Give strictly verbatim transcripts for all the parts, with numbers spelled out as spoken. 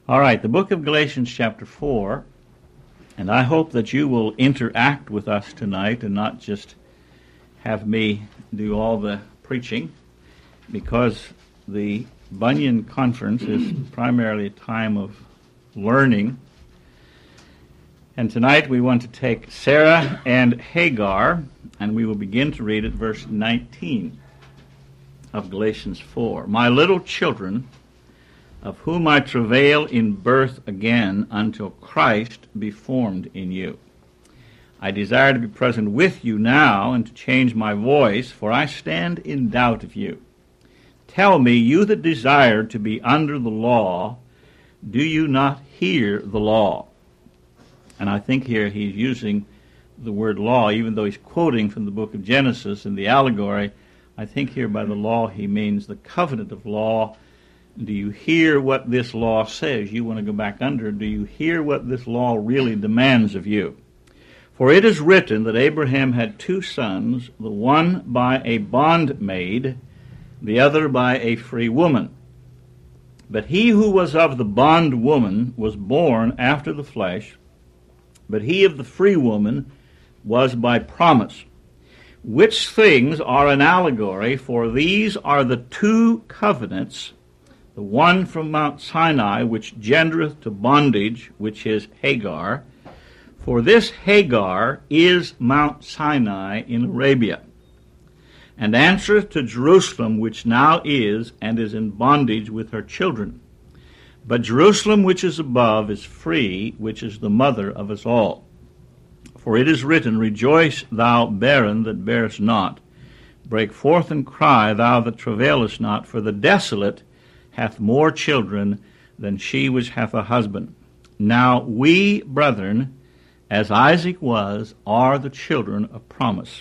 All right, the book of Galatians chapter four, and I hope that you will interact with us tonight and not just have me do all the preaching, because the Bunyan Conference is primarily a time of learning. And tonight we want to take Sarah and Hagar, and we will begin to read at verse nineteen of Galatians four. My little children, of whom I travail in birth again until Christ be formed in you. I desire to be present with you now and to change my voice, for I stand in doubt of you. Tell me, you that desire to be under the law, do you not hear the law? And I think here he's using the word law, even though he's quoting from the book of Genesis in the allegory. I think here by the law he means the covenant of law. Do you hear what this law says? You want to go back under. Do you hear what this law really demands of you? For it is written that Abraham had two sons, the one by a bondmaid, the other by a free woman. But he who was of the bondwoman was born after the flesh, but he of the free woman was by promise. Which things are an allegory, for these are the two covenants, the one from Mount Sinai, which gendereth to bondage, which is Hagar. For this Hagar is Mount Sinai in Arabia, and answereth to Jerusalem, which now is, and is in bondage with her children. But Jerusalem which is above is free, which is the mother of us all. For it is written, Rejoice, thou barren that bearest not. Break forth and cry, thou that travailest not, for the desolate hath more children than she which hath a husband. Now we, brethren, as Isaac was, are the children of promise.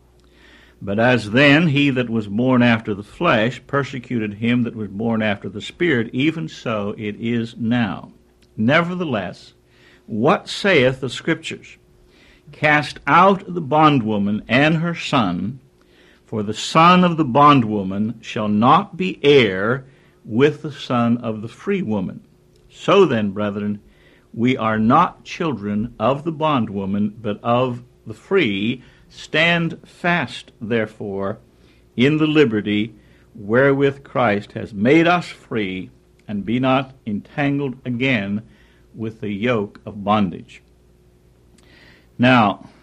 But as then he that was born after the flesh persecuted him that was born after the Spirit, even so it is now. Nevertheless, what saith the Scriptures? Cast out the bondwoman and her son, for the son of the bondwoman shall not be heir with the son of the free woman. So then, brethren, we are not children of the bondwoman, but of the free. Stand fast, therefore, in the liberty wherewith Christ has made us free, and be not entangled again with the yoke of bondage. Now,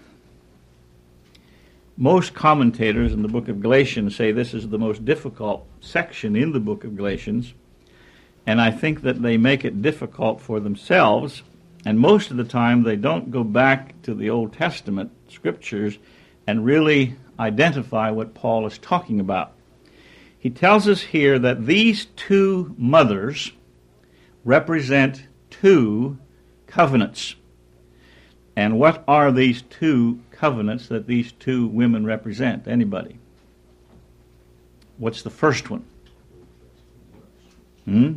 most commentators in the book of Galatians say this is the most difficult section in the book of Galatians, and I think that they make it difficult for themselves, and most of the time they don't go back to the Old Testament scriptures and really identify what Paul is talking about. He tells us here that these two mothers represent two covenants. And what are these two covenants that these two women represent? Anybody? What's the first one? Hmm?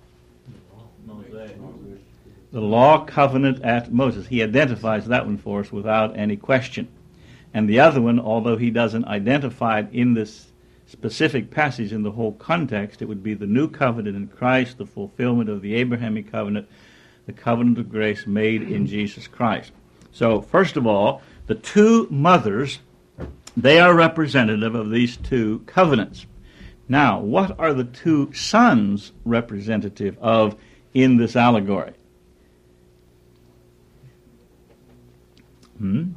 The law covenant at Moses. He identifies that one for us without any question. And the other one, although he doesn't identify it in this specific passage in the whole context, it would be the new covenant in Christ, the fulfillment of the Abrahamic covenant, the covenant of grace made in Jesus Christ. So, first of all, the two mothers, they are representative of these two covenants. Now, what are the two sons representative of in this allegory? Hmm?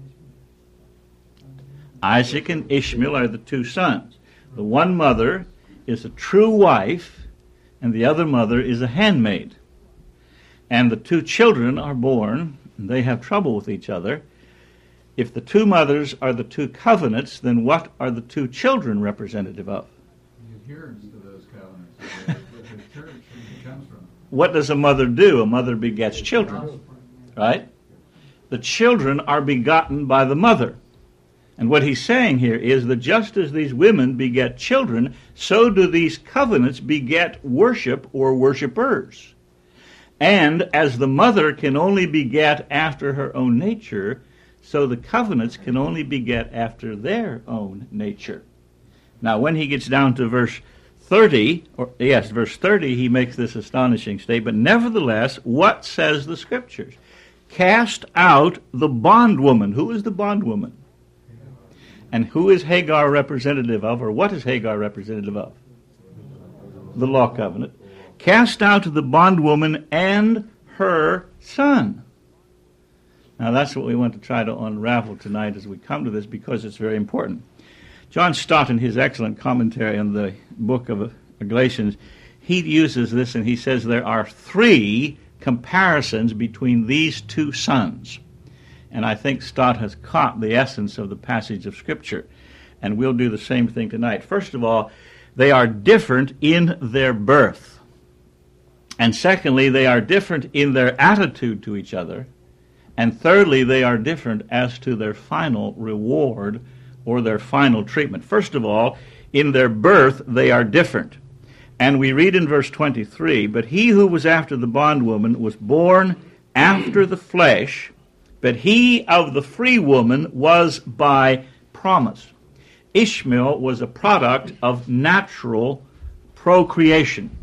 Isaac and Ishmael are the two sons. The one mother is a true wife, and the other mother is a handmaid. And the two children are born, and they have trouble with each other. If the two mothers are the two covenants, then what are the two children representative of? The adherence to those covenants, where the church comes from. What does a mother do? A mother begets children, right? The children are begotten by the mother. And what he's saying here is that just as these women beget children, so do these covenants beget worship or worshipers. And as the mother can only beget after her own nature, so the covenants can only beget after their own nature. Now, when he gets down to verse thirty, or yes, verse thirty, he makes this astonishing statement. Nevertheless, what says the Scriptures? Cast out the bondwoman. Who is the bondwoman? And who is Hagar representative of, or what is Hagar representative of? The law covenant. Cast out the bondwoman and her son. Now that's what we want to try to unravel tonight as we come to this, because it's very important. John Stott, in his excellent commentary on the book of Galatians, he uses this and he says there are three comparisons between these two sons. And I think Stott has caught the essence of the passage of Scripture. And we'll do the same thing tonight. First of all, they are different in their birth. And secondly, they are different in their attitude to each other. And thirdly, they are different as to their final reward or their final treatment. First of all, in their birth, they are different. And we read in verse twenty-three, but he who was after the bondwoman was born after the flesh, but he of the free woman was by promise. Ishmael was a product of natural procreation.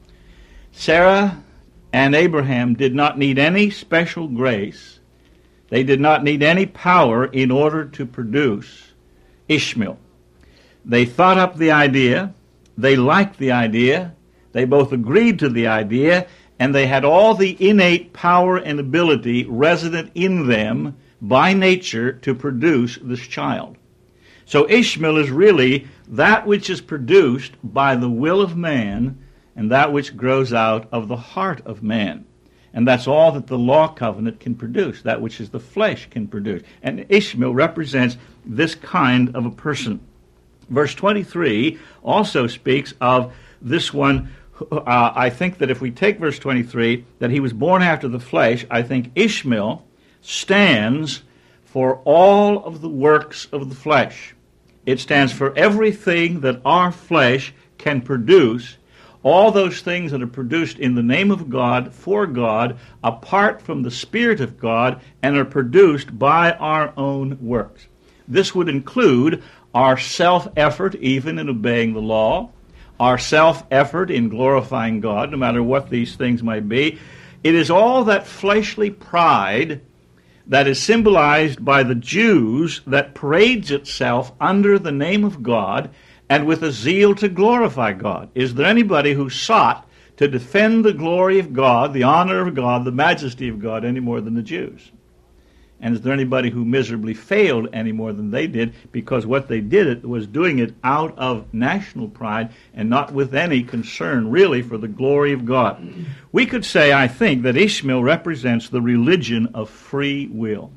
Sarah and Abraham did not need any special grace. They did not need any power in order to produce Ishmael. They thought up the idea, they liked the idea, they both agreed to the idea, and they had all the innate power and ability resident in them by nature to produce this child. So Ishmael is really that which is produced by the will of man and that which grows out of the heart of man. And that's all that the law covenant can produce, that which is the flesh can produce. And Ishmael represents this kind of a person. Verse twenty-three also speaks of this one. Uh, I think that if we take verse twenty-three, that he was born after the flesh, I think Ishmael stands for all of the works of the flesh. It stands for everything that our flesh can produce, all those things that are produced in the name of God, for God, apart from the Spirit of God, and are produced by our own works. This would include our self-effort even in obeying the law, our self-effort in glorifying God, no matter what these things might be. It is all that fleshly pride that is symbolized by the Jews that parades itself under the name of God and with a zeal to glorify God. Is there anybody who sought to defend the glory of God, the honor of God, the majesty of God any more than the Jews? And is there anybody who miserably failed any more than they did, because what they did it was doing it out of national pride and not with any concern really for the glory of God? We could say, I think, that Ishmael represents the religion of free will.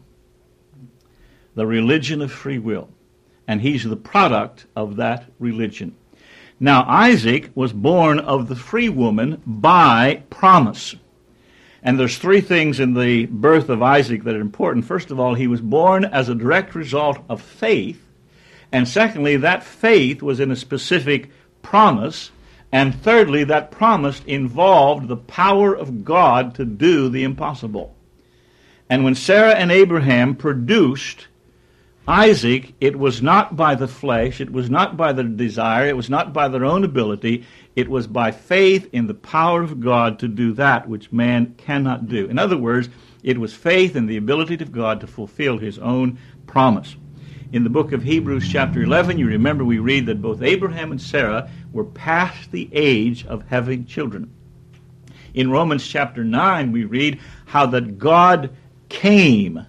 The religion of free will. And he's the product of that religion. Now, Isaac was born of the free woman by promise. And there's three things in the birth of Isaac that are important. First of all, he was born as a direct result of faith. And secondly, that faith was in a specific promise. And thirdly, that promise involved the power of God to do the impossible. And when Sarah and Abraham produced Isaac, it was not by the flesh, it was not by their desire, it was not by their own ability, it was by faith in the power of God to do that which man cannot do. In other words, it was faith in the ability of God to fulfill his own promise. In the book of Hebrews chapter eleven, you remember we read that both Abraham and Sarah were past the age of having children. In Romans chapter nine, we read how that God came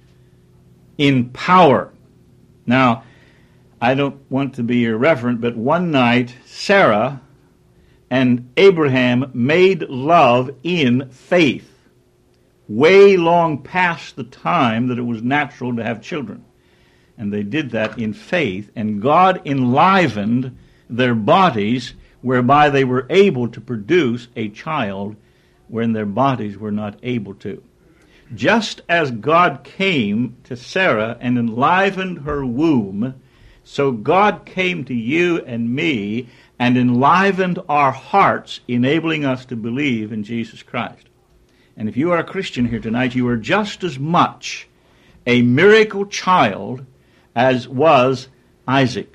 in power. Now, I don't want to be irreverent, but one night Sarah and Abraham made love in faith, way long past the time that it was natural to have children. And they did that in faith, and God enlivened their bodies whereby they were able to produce a child when their bodies were not able to. Just as God came to Sarah and enlivened her womb, so God came to you and me and enlivened our hearts, enabling us to believe in Jesus Christ. And if you are a Christian here tonight, you are just as much a miracle child as was Isaac.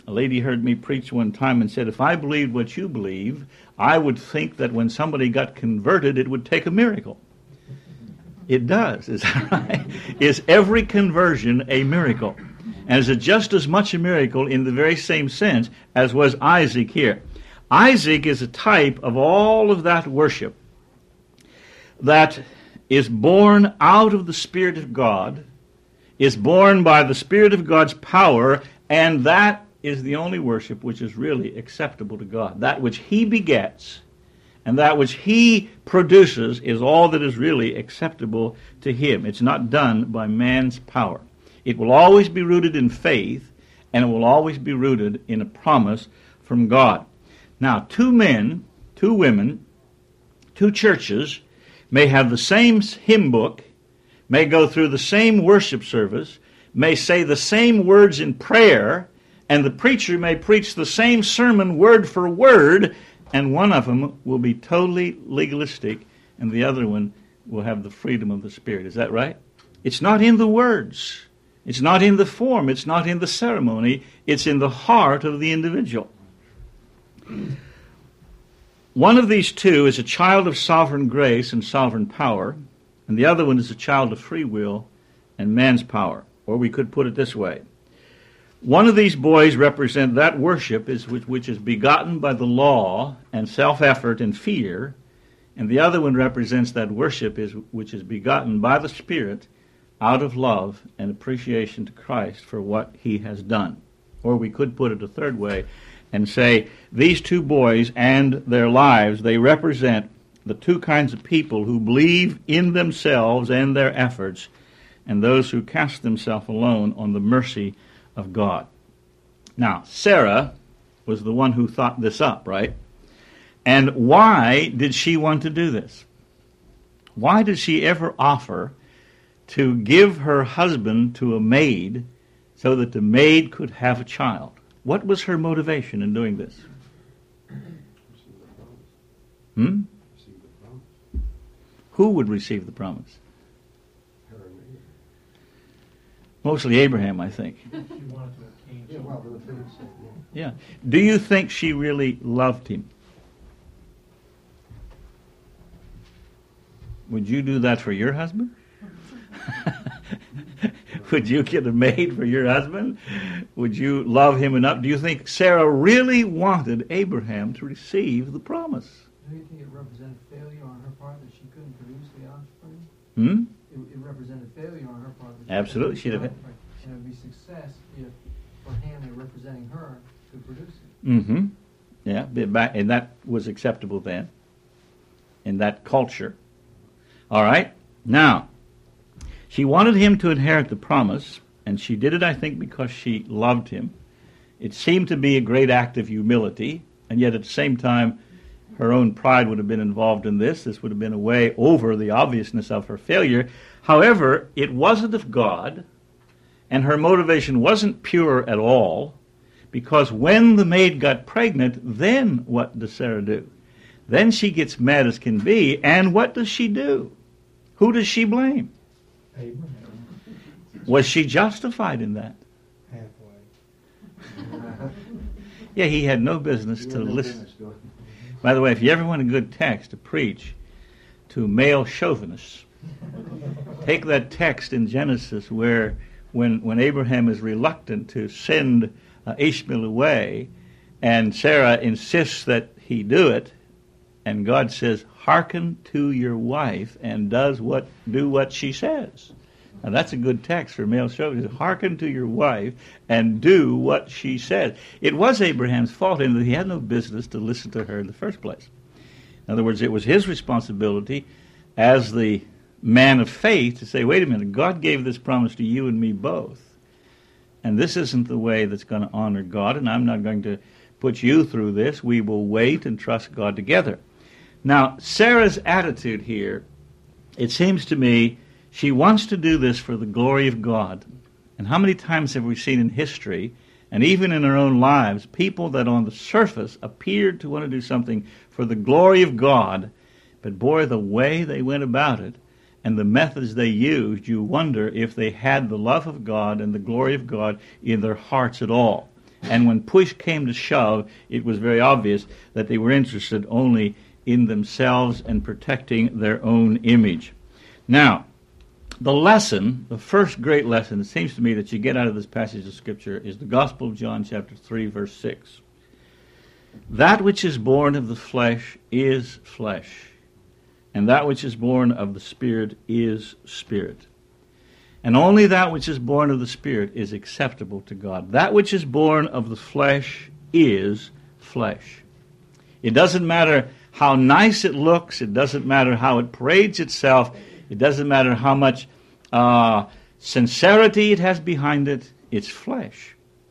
A lady heard me preach one time and said, if I believed what you believe, I would think that when somebody got converted, it would take a miracle. It does, is that right? Is every conversion a miracle? And is it just as much a miracle in the very same sense as was Isaac here? Isaac is a type of all of that worship that is born out of the Spirit of God, is born by the Spirit of God's power, and that is the only worship which is really acceptable to God. That which He begets and that which He produces is all that is really acceptable to Him. It's not done by man's power. It will always be rooted in faith, and it will always be rooted in a promise from God. Now, two men, two women, two churches may have the same hymn book, may go through the same worship service, may say the same words in prayer, and the preacher may preach the same sermon word for word, and one of them will be totally legalistic, and the other one will have the freedom of the Spirit. Is that right? It's not in the words. It's not in the form. It's not in the ceremony. It's in the heart of the individual. One of these two is a child of sovereign grace and sovereign power, and the other one is a child of free will and man's power. Or we could put it this way. One of these boys represent that worship is which, which is begotten by the law and self-effort and fear, and the other one represents that worship is which is begotten by the Spirit out of love and appreciation to Christ for what He has done. Or we could put it a third way and say these two boys and their lives, they represent the two kinds of people who believe in themselves and their efforts, and those who cast themselves alone on the mercy of God. Now, Sarah was the one who thought this up, right? And why did she want to do this? Why did she ever offer to give her husband to a maid so that the maid could have a child? What was her motivation in doing this? Hmm? Who would receive the promise? Mostly Abraham, I think. Yeah. Do you think she really loved him? Would you do that for your husband? Would you get a maid for your husband? Would you love him enough? Do you think Sarah really wanted Abraham to receive the promise? Do you think it represented failure on her part that she couldn't produce the offspring? Hmm? It, it represented failure on her part. That Absolutely. She She'd have. and it would be success if, for Hannah representing her, could produce it. Mm-hmm. Yeah, back, and that was acceptable then, in that culture. All right. Now, she wanted him to inherit the promise, and she did it, I think, because she loved him. It seemed to be a great act of humility, and yet at the same time, her own pride would have been involved in this. This would have been a way over the obviousness of her failure. However, it wasn't of God, and her motivation wasn't pure at all, because when the maid got pregnant, then what does Sarah do? Then she gets mad as can be, and what does she do? Who does she blame? Abraham. Was she justified in that? Halfway. Yeah, he had no business to listen. By the way, if you ever want a good text to preach to male chauvinists, take that text in Genesis where when, when Abraham is reluctant to send uh, Ishmael away, and Sarah insists that he do it, and God says, hearken to your wife and does what do what she says. Now that's a good text for male chauvinists. Hearken to your wife and do what she says. It was Abraham's fault in that he had no business to listen to her in the first place. In other words, it was his responsibility as the man of faith to say, wait a minute, God gave this promise to you and me both. And this isn't the way that's going to honor God, and I'm not going to put you through this. We will wait and trust God together. Now, Sarah's attitude here, it seems to me, she wants to do this for the glory of God. And how many times have we seen in history, and even in our own lives, people that on the surface appeared to want to do something for the glory of God, but boy, the way they went about it and the methods they used, you wonder if they had the love of God and the glory of God in their hearts at all. And when push came to shove, it was very obvious that they were interested only in themselves and protecting their own image. Now, the lesson, the first great lesson, it seems to me, that you get out of this passage of Scripture is the Gospel of John chapter three, verse six. That which is born of the flesh is flesh, and that which is born of the Spirit is spirit. And only that which is born of the Spirit is acceptable to God. That which is born of the flesh is flesh. It doesn't matter how nice it looks. It doesn't matter how it parades itself. It doesn't matter how much uh, sincerity it has behind it. It's flesh.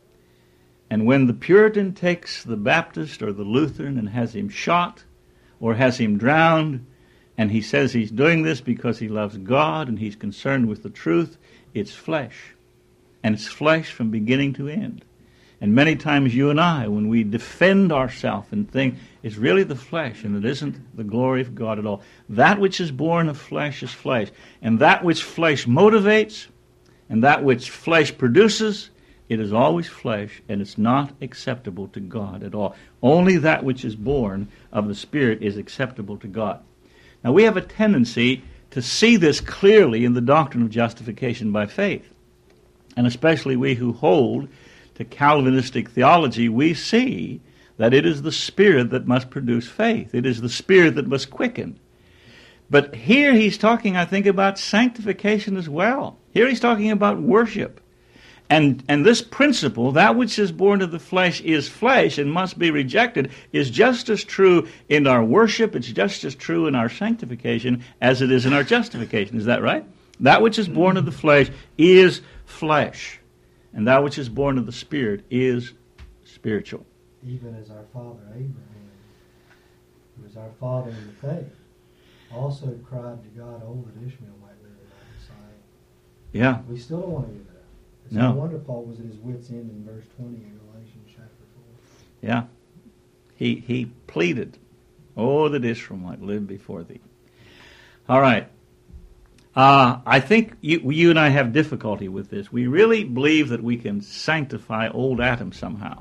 And when the Puritan takes the Baptist or the Lutheran and has him shot or has him drowned, and he says he's doing this because he loves God and he's concerned with the truth, it's flesh. And it's flesh from beginning to end. And many times you and I, when we defend ourselves and think it's really the flesh and it isn't the glory of God at all, that which is born of flesh is flesh. And that which flesh motivates and that which flesh produces, it is always flesh, and it's not acceptable to God at all. Only that which is born of the Spirit is acceptable to God. Now, we have a tendency to see this clearly in the doctrine of justification by faith. And especially we who hold to Calvinistic theology, we see that it is the Spirit that must produce faith. It is the Spirit that must quicken. But here he's talking, I think, about sanctification as well. Here he's talking about worship. And and this principle, that which is born of the flesh is flesh and must be rejected, is just as true in our worship, it's just as true in our sanctification as it is in our justification. Is that right? That which is born of the flesh is flesh, and that which is born of the Spirit is spiritual. Even as our father Abraham, who was our father in the faith, also cried to God, oh, that Ishmael might live in thy sight. Yeah. We still don't want to do that. It's No. no wonder Paul was at his wit's end in verse twenty in Galatians chapter four. Yeah. He he pleaded, oh, that Israel might live before thee. All right. Uh, I think you, you and I have difficulty with this. We really believe that we can sanctify old Adam somehow.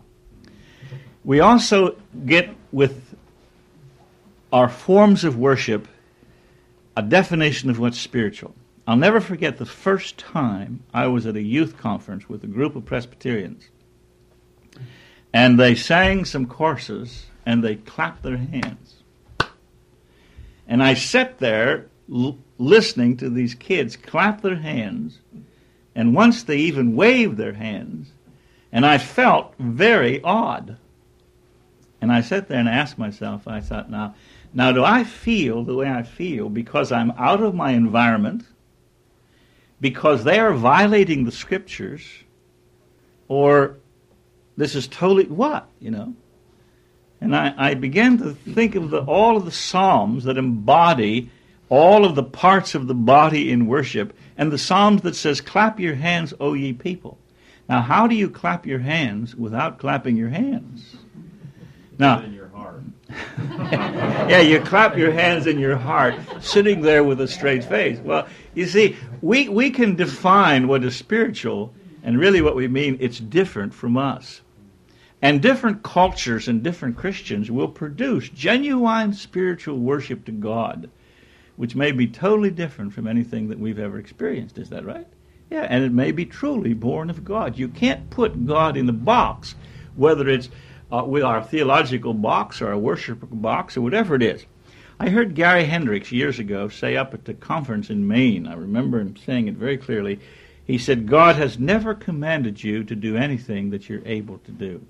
We also get with our forms of worship a definition of what's spiritual. I'll never forget the first time I was at a youth conference with a group of Presbyterians. And they sang some courses, and they clapped their hands. And I sat there l- listening to these kids clap their hands, and once they even waved their hands, and I felt very odd. And I sat there and asked myself, I thought, now, now do I feel the way I feel because I'm out of my environment, because they are violating the Scriptures, or this is totally what, you know? And I, I began to think of the, all of the Psalms that embody all of the parts of the body in worship, and the Psalms that says, clap your hands, O ye people. Now, how do you clap your hands without clapping your hands? Now, in your heart. yeah, you clap your hands in your heart, sitting there with a straight face. Well, you see, we, we can define what is spiritual, and really what we mean, it's different from us. And different cultures and different Christians will produce genuine spiritual worship to God, which may be totally different from anything that we've ever experienced. Is that right? Yeah, and it may be truly born of God. You can't put God in the box, whether it's uh, with our theological box or our worship box or whatever it is. I heard Gary Hendricks years ago say up at the conference in Maine, I remember him saying it very clearly, he said, God has never commanded you to do anything that you're able to do.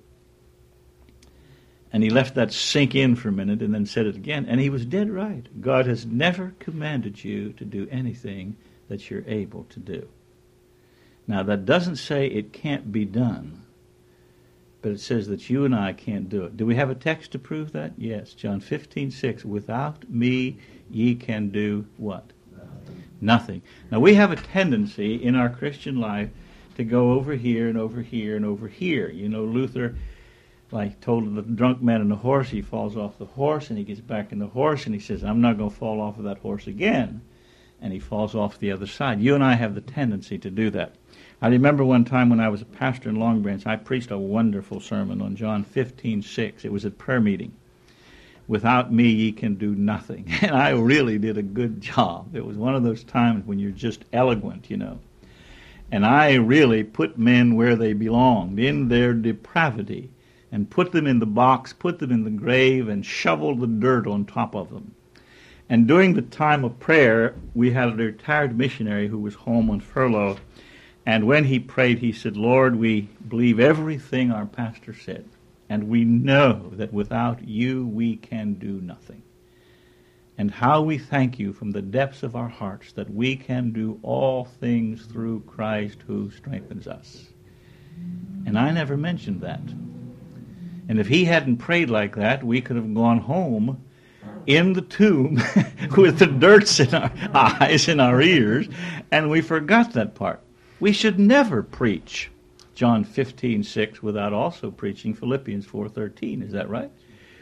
And he left that sink in for a minute and then said it again, and he was dead right. God has never commanded you to do anything that you're able to do. Now, that doesn't say it can't be done, but it says that you and I can't do it. Do we have a text to prove that? Yes, John fifteen six, without me ye can do what? Nothing. Nothing. Now, we have a tendency in our Christian life to go over here and over here and over here. You know, Luther, like, told the drunk man on the horse, he falls off the horse and he gets back in the horse and he says, I'm not going to fall off of that horse again. and he falls off the other side. You and I have the tendency to do that. I remember one time when I was a pastor in Long Branch, I preached a wonderful sermon on John fifteen six. It was at prayer meeting. Without me, ye can do nothing. And I really did a good job. It was one of those times when you're just eloquent, you know. And I really put men where they belonged, in their depravity, and put them in the box, put them in the grave, and shoveled the dirt on top of them. And during the time of prayer, we had a retired missionary who was home on furlough. And when he prayed, he said, Lord, we believe everything our pastor said. And we know that without you, we can do nothing. And how we thank you from the depths of our hearts that we can do all things through Christ who strengthens us. And I never mentioned that. And if he hadn't prayed like that, we could have gone home in the tomb with the dirt in our eyes and our ears, and we forgot that part. We should never preach John fifteen six without also preaching Philippians four thirteen. Is that right?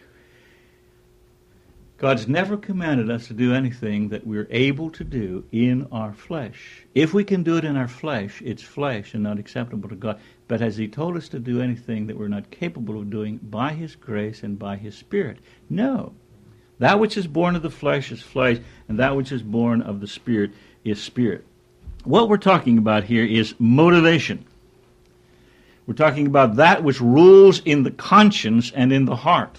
God's never commanded us to do anything that we're able to do in our flesh. If we can do it in our flesh, it's flesh and not acceptable to God. But has he told us to do anything that we're not capable of doing by his grace and by his Spirit? No. That which is born of the flesh is flesh, and that which is born of the Spirit is spirit. What we're talking about here is motivation. We're talking about that which rules in the conscience and in the heart.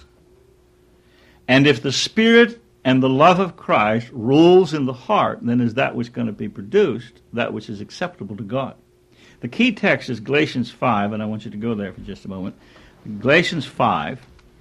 And if the Spirit and the love of Christ rules in the heart, then is that which is going to be produced, that which is acceptable to God. The key text is Galatians five, and I want you to go there for just a moment. Galatians five.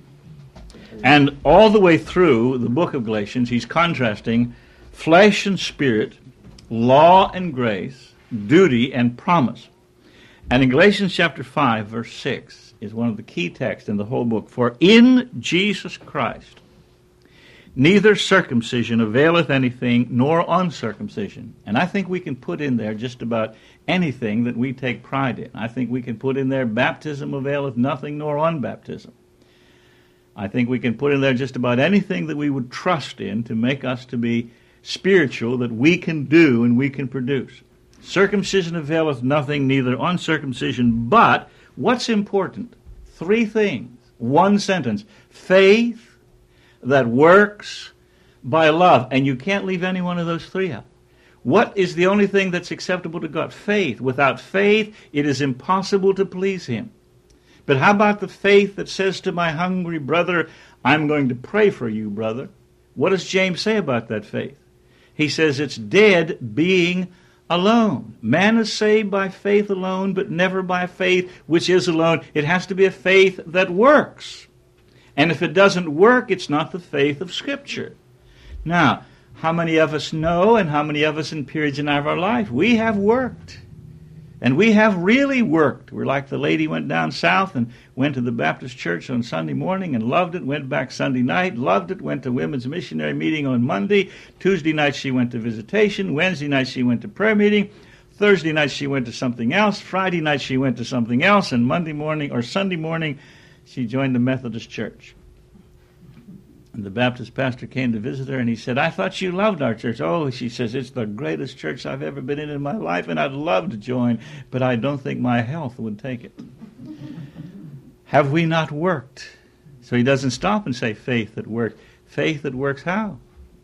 And all the way through the book of Galatians, he's contrasting flesh and spirit, law and grace, duty and promise. And in Galatians chapter five, verse six, is one of the key texts in the whole book. For in Jesus Christ neither circumcision availeth anything, nor uncircumcision. And I think we can put in there just about anything that we take pride in. I think we can put in there baptism availeth nothing, nor unbaptism. I think we can put in there just about anything that we would trust in to make us to be spiritual, that we can do and we can produce. Circumcision availeth nothing, neither uncircumcision, but what's important? Three things. One sentence. Faith that works by love. And you can't leave any one of those three out. What is the only thing that's acceptable to God? Faith. Without faith, it is impossible to please him. But how about the faith that says to my hungry brother, I'm going to pray for you, brother? What does James say about that faith? He says it's dead being alone. Man is saved by faith alone, but never by faith which is alone. It has to be a faith that works. And if it doesn't work, it's not the faith of Scripture. Now, how many of us know, and how many of us in periods in our life, we have worked. And we have really worked. We're like the lady went down south and went to the Baptist church on Sunday morning and loved it, went back Sunday night, loved it, went to women's missionary meeting on Monday. Tuesday night she went to visitation. Wednesday night she went to prayer meeting. Thursday night she went to something else. Friday night she went to something else. And Monday morning or Sunday morning she joined the Methodist church. And the Baptist pastor came to visit her, and he said, I thought you loved our church. Oh, she says, it's the greatest church I've ever been in in my life, and I'd love to join, but I don't think my health would take it. Have we not worked? So he doesn't stop and say faith that works. Faith that works how?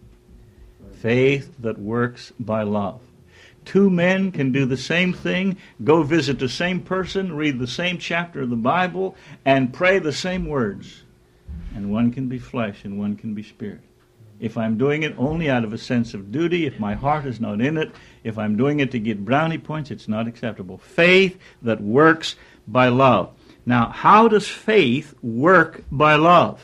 Faith that works by love. Two men can do the same thing, go visit the same person, read the same chapter of the Bible, and pray the same words. And one can be flesh and one can be spirit. If I'm doing it only out of a sense of duty, if my heart is not in it, if I'm doing it to get brownie points, it's not acceptable. Faith that works by love. Now, how does faith work by love?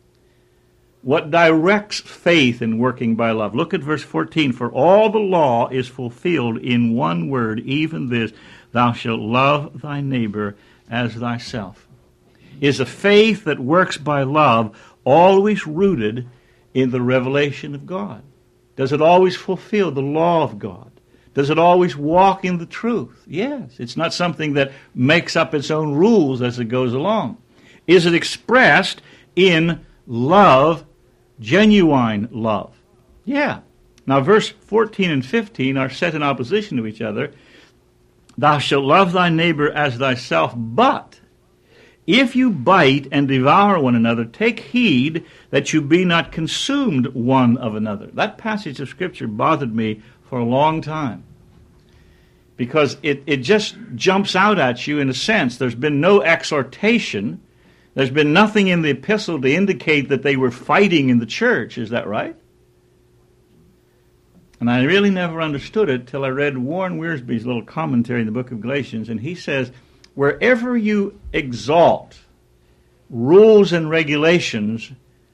What directs faith in working by love? Look at verse fourteen. For all the law is fulfilled in one word, even this, thou shalt love thy neighbor as thyself. Is a faith that works by love always rooted in the revelation of God? Does it always fulfill the law of God? Does it always walk in the truth? Yes. It's not something that makes up its own rules as it goes along. Is it expressed in love, genuine love? Yeah. Now, verse fourteen and fifteen are set in opposition to each other. Thou shalt love thy neighbor as thyself, but if you bite and devour one another, take heed that you be not consumed one of another. That passage of Scripture bothered me for a long time, because it, it just jumps out at you in a sense. There's been no exhortation. There's been nothing in the epistle to indicate that they were fighting in the church. Is that right? And I really never understood it till I read Warren Wiersbe's little commentary in the book of Galatians, and he says, wherever you exalt rules and regulations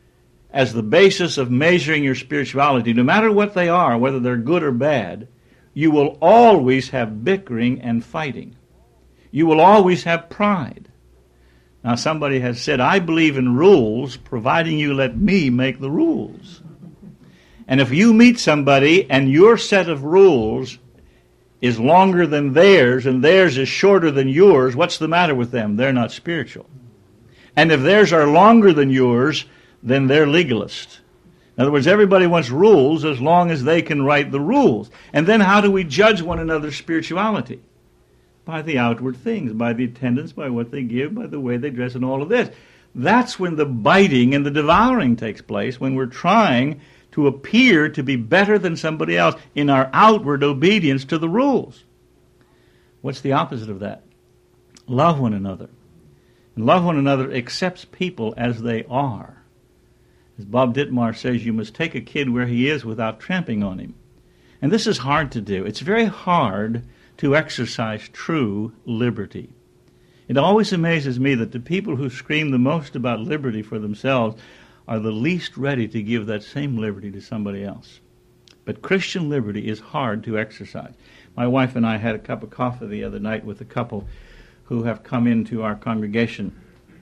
as the basis of measuring your spirituality, no matter what they are, whether they're good or bad, you will always have bickering and fighting. You will always have pride. Now, somebody has said, I believe in rules, providing you let me make the rules. And if you meet somebody and your set of rules is longer than theirs and theirs is shorter than yours, what's the matter with them? They're not spiritual. And if theirs are longer than yours, then they're legalist. In other words, everybody wants rules as long as they can write the rules. And then how do we judge one another's spirituality? By the outward things, by the attendance, by what they give, by the way they dress, and all of this. That's when the biting and the devouring takes place, when we're trying to appear to be better than somebody else in our outward obedience to the rules. What's the opposite of that? Love one another. And love one another accepts people as they are. As Bob Dittmar says, you must take a kid where he is without tramping on him. And this is hard to do. It's very hard to exercise true liberty. It always amazes me that the people who scream the most about liberty for themselves are the least ready to give that same liberty to somebody else. But Christian liberty is hard to exercise. My wife and I had a cup of coffee the other night with a couple who have come into our congregation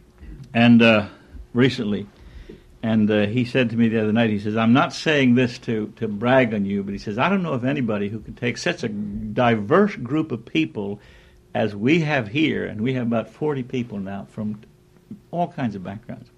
and uh, recently. And uh, he said to me the other night, he says, I'm not saying this to, to brag on you, but he says, I don't know of anybody who could take such a diverse group of people as we have here, and we have about forty people now from all kinds of backgrounds.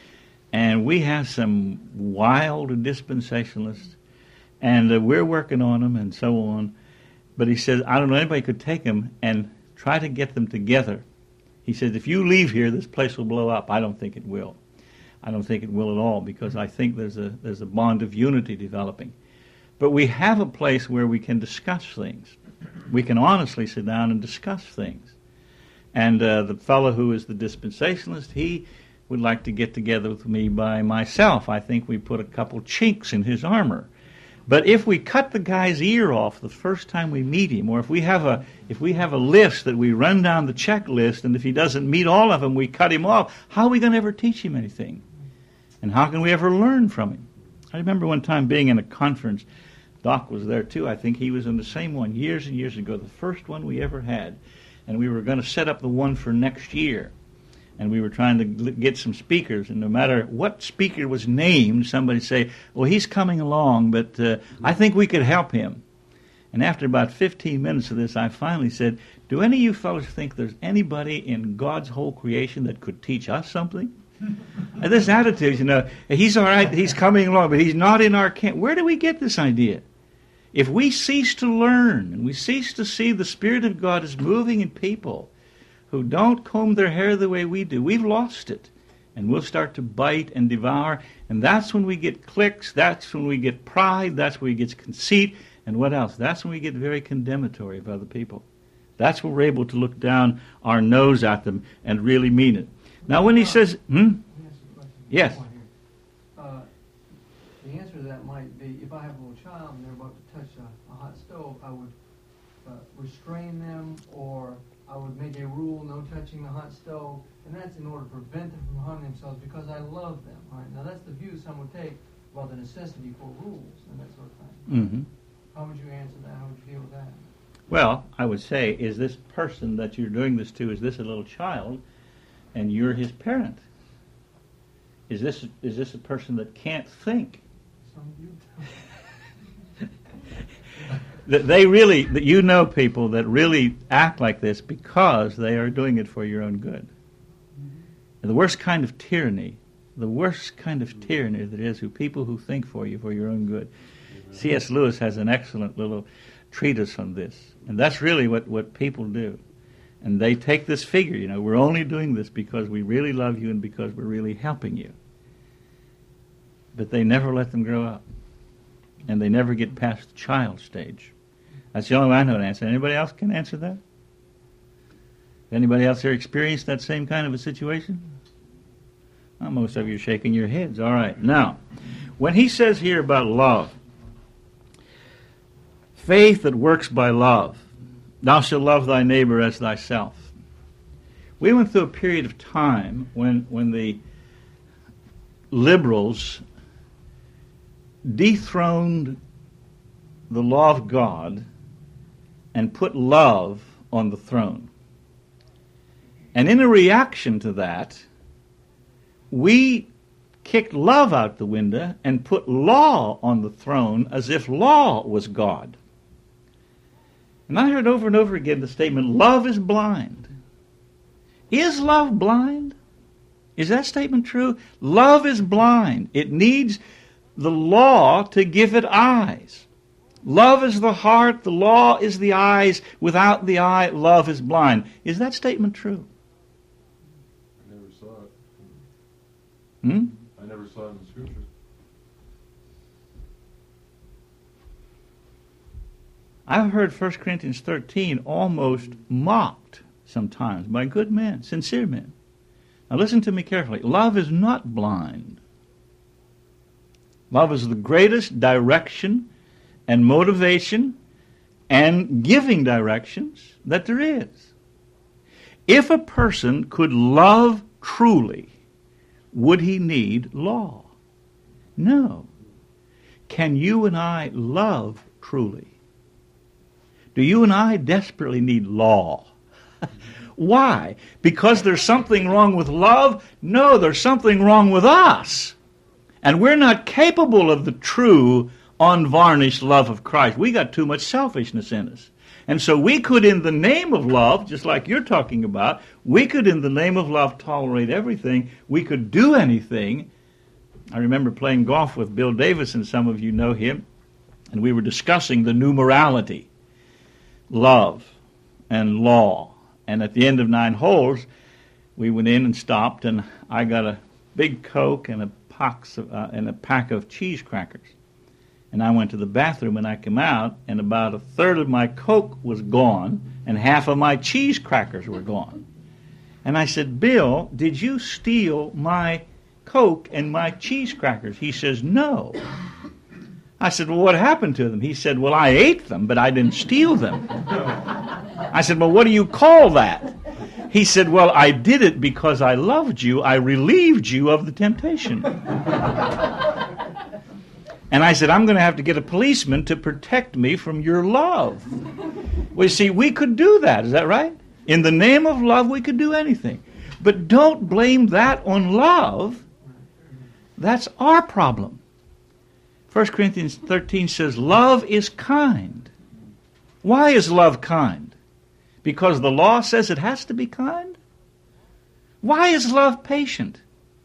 And we have some wild dispensationalists, and uh, we're working on them and so on. But he says, I don't know anybody could take them and try to get them together. He says, if you leave here, this place will blow up. I don't think it will. I don't think it will at all, because I think there's a there's a bond of unity developing. But we have a place where we can discuss things. We can honestly sit down and discuss things. And uh, the fellow who is the dispensationalist, he would like to get together with me by myself. I think we put a couple chinks in his armor. But if we cut the guy's ear off the first time we meet him, or if we have a if we have a list that we run down the checklist, and if he doesn't meet all of them, we cut him off, how are we going to ever teach him anything? And how can we ever learn from him? I remember one time being in a conference. Doc was there too. I think he was in the same one years and years ago, the first one we ever had. And we were going to set up the one for next year. And we were trying to get some speakers. And no matter what speaker was named, somebody would say, well, he's coming along, but uh, I think we could help him. And after about fifteen minutes of this, I finally said, do any of you fellows think there's anybody in God's whole creation that could teach us something? And this attitude, you know, he's all right, he's coming along, but he's not in our camp. Where do we get this idea? If we cease to learn and we cease to see the Spirit of God is moving in people who don't comb their hair the way we do, we've lost it. And we'll start to bite and devour, and that's when we get cliques, that's when we get pride, that's when we get conceit, and what else? That's when we get very condemnatory of other people. That's when we're able to look down our nose at them and really mean it. Now, when he says, hmm? Let me ask you a question. Yes. Uh, the answer to that might be, if I have a little child and they're about to touch a, a hot stove, I would uh, restrain them, or I would make a rule, no touching the hot stove, and that's in order to prevent them from harming themselves because I love them. Right? Now, that's the view some would take about the necessity for rules and that sort of thing. Mm-hmm. How would you answer that? How would you deal with that? Well, I would say, is this person that you're doing this to, is this a little child? And you're his parent. Is this is this a person that can't think? Some of you That they really, that you know people that really act like this because they are doing it for your own good. Mm-hmm. And the worst kind of tyranny, the worst kind of tyranny there is, who people who think for you for your own good. C S. Lewis has an excellent little treatise on this. And that's really what, what people do. And they take this figure, you know, we're only doing this because we really love you and because we're really helping you. But they never let them grow up. And they never get past the child stage. That's the only way I know to answer. Anybody else can answer that? Anybody else here experienced that same kind of a situation? Well, most of you are shaking your heads. All right. Now, when he says here about love, faith that works by love, thou shalt love thy neighbor as thyself. We went through a period of time when, when the liberals dethroned the law of God and put love on the throne. And in a reaction to that, we kicked love out the window and put law on the throne as if law was God. And I heard over and over again the statement, love is blind. Is love blind? Is that statement true? Love is blind. It needs the law to give it eyes. Love is the heart, the law is the eyes. Without the eye, love is blind. Is that statement true? I never saw it. Hmm? I never saw it in the scriptures. I've heard First Corinthians thirteen almost mocked sometimes by good men, sincere men. Now listen to me carefully. Love is not blind. Love is the greatest direction and motivation and giving directions that there is. If a person could love truly, would he need law? No. Can you and I love truly? Do you and I desperately need law? Why? Because there's something wrong with love? No, there's something wrong with us. And we're not capable of the true, unvarnished love of Christ. We got too much selfishness in us. And so we could, in the name of love, just like you're talking about, we could, in the name of love, tolerate everything. We could do anything. I remember playing golf with Bill Davis, and some of you know him, and we were discussing the new morality, love and law. And at the end of nine holes, we went in and stopped, and I got a big Coke and a, pox of, uh, and a pack of cheese crackers. And I went to the bathroom, and I came out, and about a third of my Coke was gone, and half of my cheese crackers were gone. And I said, Bill, did you steal my Coke and my cheese crackers? He says, no. I said, well, what happened to them? He said, well, I ate them, but I didn't steal them. I said, well, what do you call that? He said, well, I did it because I loved you. I relieved you of the temptation. And I said, I'm going to have to get a policeman to protect me from your love. Well, you see, we could do that. Is that right? In the name of love, we could do anything. But don't blame that on love. That's our problem. First Corinthians thirteen says, love is kind. Why is love kind? Because the law says it has to be kind? Why is love patient?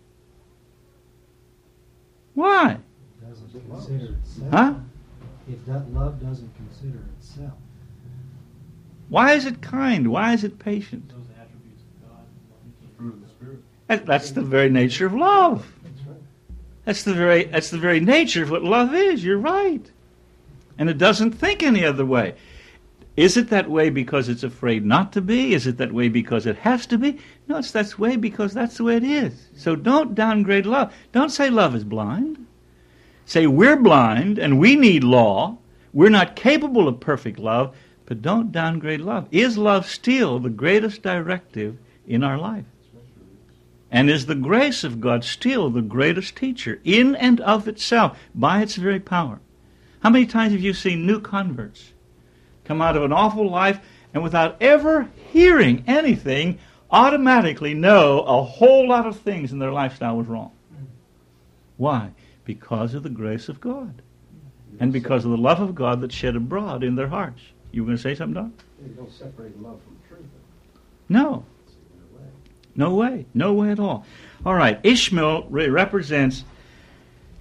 Why? Doesn't consider itself. Huh? If that love doesn't consider itself. Why is it kind? Why is it patient? Those attributes of God. The fruit of the Spirit. That, that's the very nature of love. That's right. That's the very that's the very nature of what love is. You're right. And it doesn't think any other way. Is it that way because it's afraid not to be? Is it that way because it has to be? No, it's that way because that's the way it is. So don't downgrade love. Don't say love is blind. Say we're blind and we need law. We're not capable of perfect love, but don't downgrade love. Is love still the greatest directive in our life? And is the grace of God still the greatest teacher in and of itself by its very power? How many times have you seen new converts come out of an awful life and without ever hearing anything automatically know a whole lot of things in their lifestyle was wrong? Why? Because of the grace of God. And because of the love of God that's shed abroad in their hearts. You were going to say something, Doc? You don't separate love from truth. No. In a way. No way. No way at all. All right. Ishmael re- represents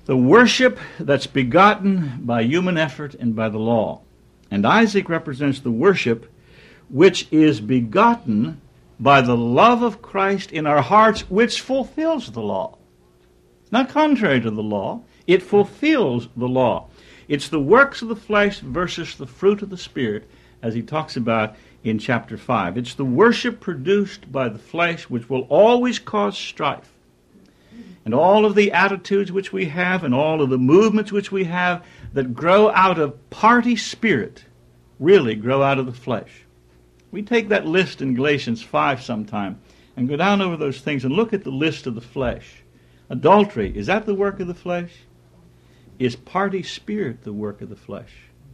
The worship that's begotten by human effort and by the law. And Isaac represents the worship which is begotten by the love of Christ in our hearts, which fulfills the law. It's not contrary to the law. It fulfills the law. It's the works of the flesh versus the fruit of the Spirit, as he talks about in chapter five. It's the worship produced by the flesh which will always cause strife. And all of the attitudes which we have and all of the movements which we have that grow out of party spirit really grow out of the flesh. We take that list in Galatians five sometime and go down over those things and look at the list of the flesh. Adultery, is that the work of the flesh? Is party spirit the work of the flesh?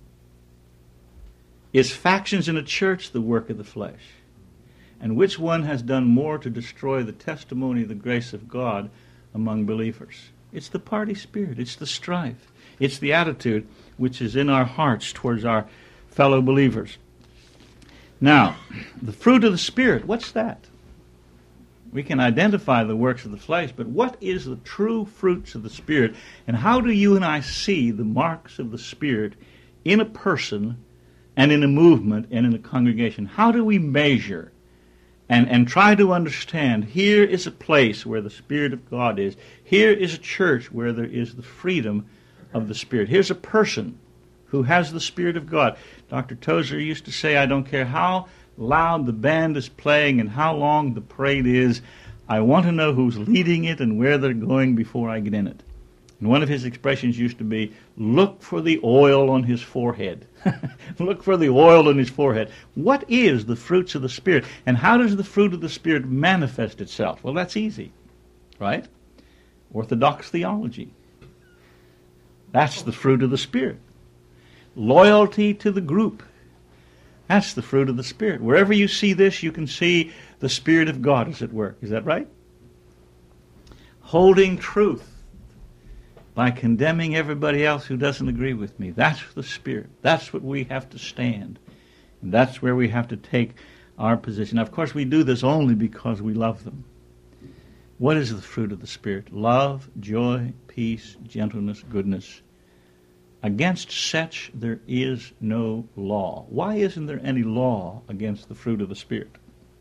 Is factions in a church the work of the flesh? And which one has done more to destroy the testimony of the grace of God among believers? It's the party spirit. It's the strife. It's the attitude which is in our hearts towards our fellow believers. Now, the fruit of the Spirit, what's that? We can identify the works of the flesh, but what is the true fruits of the Spirit? And how do you and I see the marks of the Spirit in a person and in a movement and in a congregation? How do we measure and, and try to understand, here is a place where the Spirit of God is. Here is a church where there is the freedom of the Spirit. Here's a person who has the Spirit of God. Doctor Tozer used to say, I don't care how loud the band is playing and how long the parade is, I want to know who's leading it and where they're going before I get in it. And one of his expressions used to be, look for the oil on his forehead. Look for the oil on his forehead. What is the fruits of the Spirit? And how does the fruit of the Spirit manifest itself? Well, that's easy, right? Orthodox theology. That's the fruit of the Spirit. Loyalty to the group. That's the fruit of the Spirit. Wherever you see this, you can see the Spirit of God is at work. Is that right? Holding truth by condemning everybody else who doesn't agree with me. That's the Spirit. That's what we have to stand. And that's where we have to take our position. Now, of course, we do this only because we love them. What is the fruit of the Spirit? Love, joy, peace, gentleness, goodness. Against such there is no law. Why isn't there any law against the fruit of the Spirit?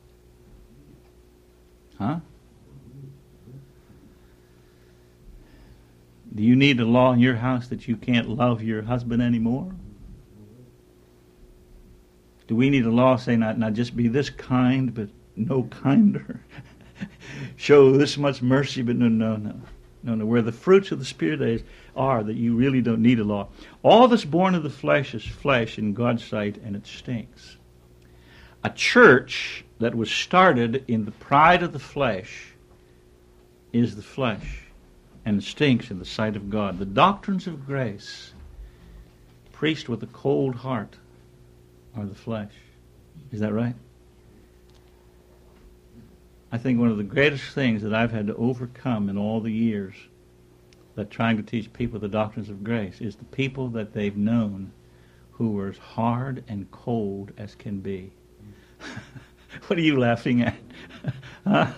Huh? Do you need a law in your house that you can't love your husband anymore? Do we need a law saying, not, not just be this kind, but no kinder? Show this much mercy, but no, no, no. No, no, where the fruits of the Spirit is, are, that you really don't need a law. All that's born of the flesh is flesh in God's sight, and it stinks. A church that was started in the pride of the flesh is the flesh, and it stinks in the sight of God. The doctrines of grace, preached with a cold heart, are the flesh. Is that right? I think one of the greatest things that I've had to overcome in all the years that trying to teach people the doctrines of grace is the people that they've known who were as hard and cold as can be. What are you laughing at? Huh?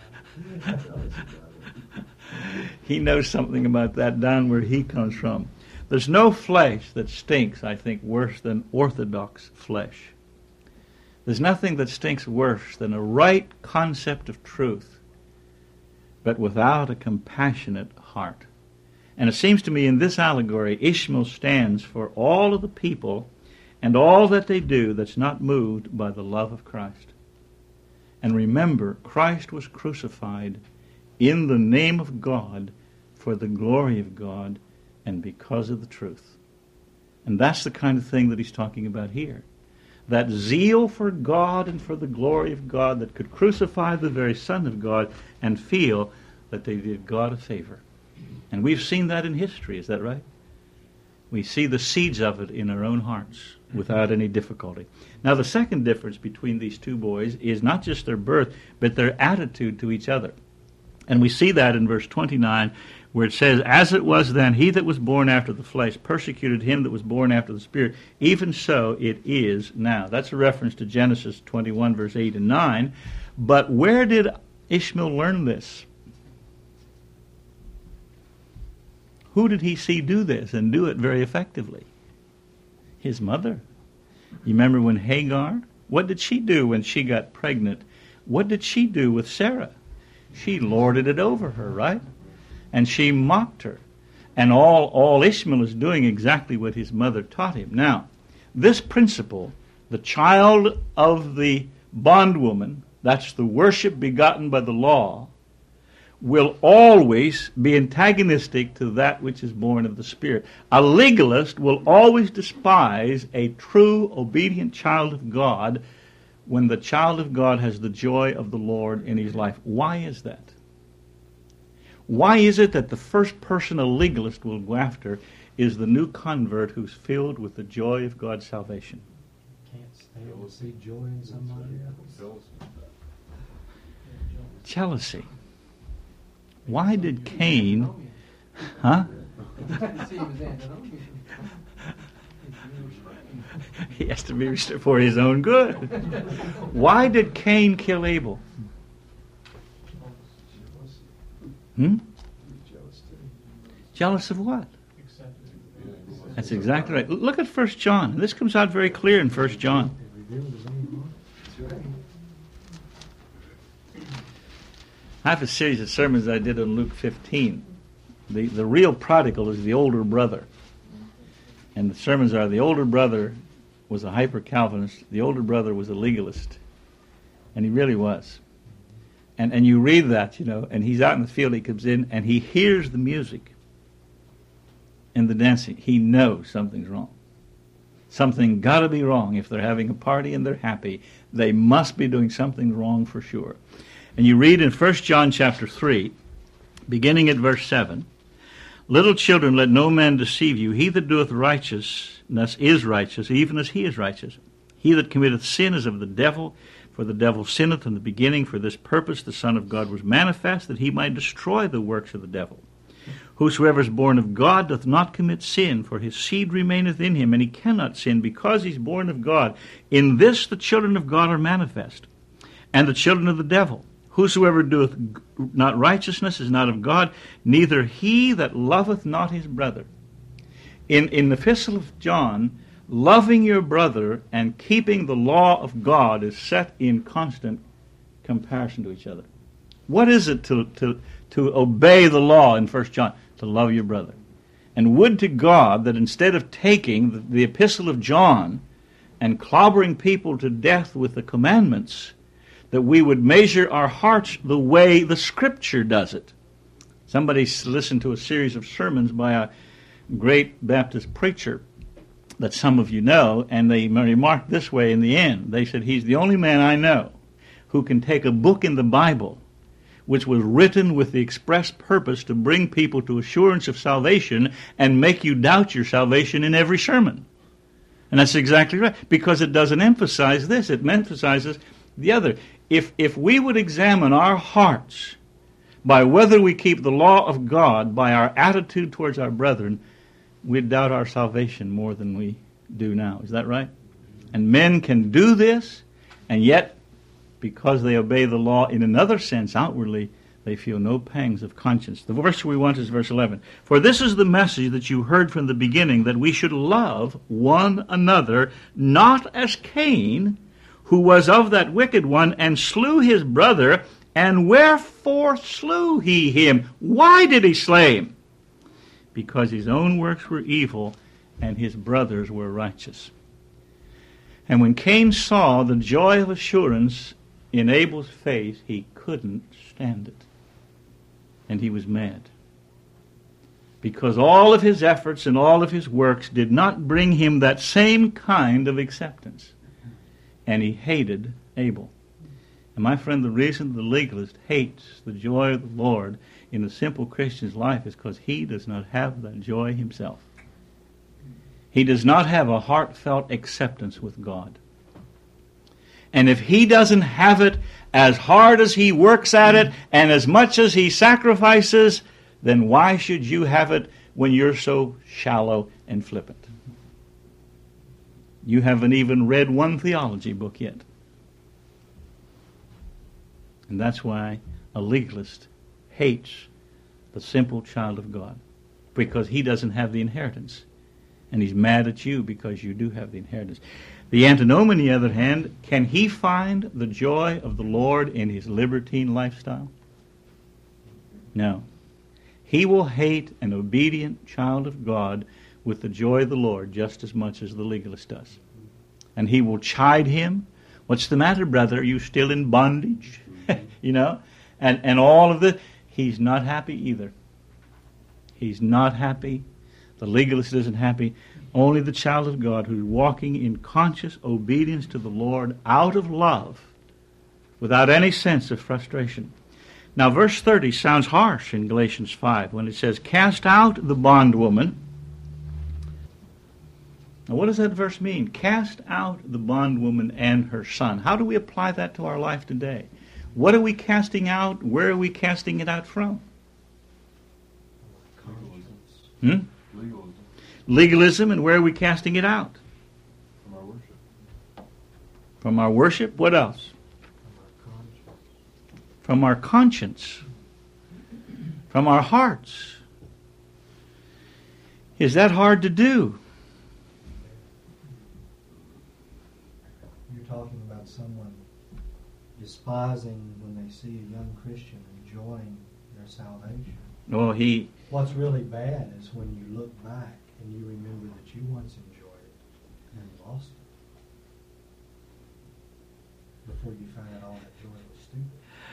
He knows something about that down where he comes from. There's no flesh that stinks, I think, worse than orthodox flesh. There's nothing that stinks worse than a right concept of truth, but without a compassionate heart. And it seems to me in this allegory, Ishmael stands for all of the people and all that they do that's not moved by the love of Christ. And remember, Christ was crucified in the name of God for the glory of God and because of the truth. And that's the kind of thing that he's talking about here. That zeal for God and for the glory of God that could crucify the very Son of God and feel that they did God a favor. And we've seen that in history, is that right? We see the seeds of it in our own hearts without any difficulty. Now, the second difference between these two boys is not just their birth, but their attitude to each other. And we see that in verse twenty-nine, where it says, as it was then, he that was born after the flesh persecuted him that was born after the Spirit. Even so it is now. That's a reference to Genesis twenty-one, verse eight and nine. But where did Ishmael learn this? Who did he see do this and do it very effectively? His mother. You remember when Hagar, what did she do when she got pregnant? What did she do with Sarah? She lorded it over her, right? And she mocked her. And all, all Ishmael is doing exactly what his mother taught him. Now, this principle, the child of the bondwoman, that's the worship begotten by the law, will always be antagonistic to that which is born of the Spirit. A legalist will always despise a true, obedient child of God when the child of God has the joy of the Lord in his life. Why is that? Why is it that the first person a legalist will go after is the new convert who's filled with the joy of God's salvation? Can't stand to see joy in somebody else. Jealousy. Why did Cain... Huh? See, he was antinomian. He has to be restored for his own good. Why did Cain kill Abel? Hmm? Jealous of what? That's exactly right. Look at First John. This comes out very clear in First John. I have a series of sermons I did on Luke fifteen. The, the real prodigal is the older brother. And the sermons are, the older brother was a hyper-Calvinist, the older brother was a legalist. And he really was. And and you read that, you know, and he's out in the field, he comes in, and he hears the music and the dancing. He knows something's wrong. Something got to be wrong. If they're having a party and they're happy, they must be doing something wrong for sure. And you read in First John chapter three, beginning at verse seven, "Little children, let no man deceive you. He that doeth righteousness is righteous, even as he is righteous. He that committeth sin is of the devil, for the devil sinneth in the beginning. For this purpose the Son of God was manifest, that he might destroy the works of the devil. Whosoever is born of God doth not commit sin, for his seed remaineth in him, and he cannot sin, because he is born of God. In this the children of God are manifest, and the children of the devil. Whosoever doeth not righteousness is not of God, neither he that loveth not his brother." In, in the Epistle of John, loving your brother and keeping the law of God is set in constant comparison to each other. What is it to, to, to obey the law in First John? To love your brother. And would to God that instead of taking the, the Epistle of John and clobbering people to death with the commandments, that we would measure our hearts the way the Scripture does it. Somebody listened to a series of sermons by a great Baptist preacher that some of you know, and they remarked this way in the end. They said, he's the only man I know who can take a book in the Bible which was written with the express purpose to bring people to assurance of salvation and make you doubt your salvation in every sermon. And that's exactly right, because it doesn't emphasize this. It emphasizes the other. If if we would examine our hearts by whether we keep the law of God, by our attitude towards our brethren, we'd doubt our salvation more than we do now. Is that right? And men can do this, and yet, because they obey the law in another sense outwardly, they feel no pangs of conscience. The verse we want is verse eleven. "For this is the message that you heard from the beginning, that we should love one another, not as Cain, who was of that wicked one, and slew his brother. And wherefore slew he him?" Why did he slay him? "Because his own works were evil, and his brothers were righteous." And when Cain saw the joy of assurance in Abel's face, he couldn't stand it. And he was mad. Because all of his efforts and all of his works did not bring him that same kind of acceptance. And he hated Abel. And my friend, the reason the legalist hates the joy of the Lord in a simple Christian's life is because he does not have that joy himself. He does not have a heartfelt acceptance with God. And if he doesn't have it, as hard as he works at it and as much as he sacrifices, then why should you have it when you're so shallow and flippant? You haven't even read one theology book yet. And that's why a legalist hates the simple child of God. because he doesn't have the inheritance. And he's mad at you because you do have the inheritance. The antinomian, on the other hand, can he find the joy of the Lord in his libertine lifestyle? No. He will hate an obedient child of God with the joy of the Lord just as much as the legalist does. And he will chide him. What's the matter, brother? Are you still in bondage? You know? And, and all of this. He's not happy either. He's not happy. The legalist isn't happy. Only the child of God who's walking in conscious obedience to the Lord out of love without any sense of frustration. Now, verse thirty sounds harsh in Galatians five when it says, cast out the bondwoman. Now, what does that verse mean? Cast out the bondwoman and her son. How do we apply that to our life today? What are we casting out? Where are we casting it out from? Hmm? Legalism. Legalism, and where are we casting it out? From our worship. From our worship? What else? From our conscience. From our hearts. Is that hard to do? You're talking about someone despising when they see a young Christian enjoying their salvation. Oh, he... What's really bad is when you look back and you remember that you once enjoyed it and lost it before you found out all that joy was stupid.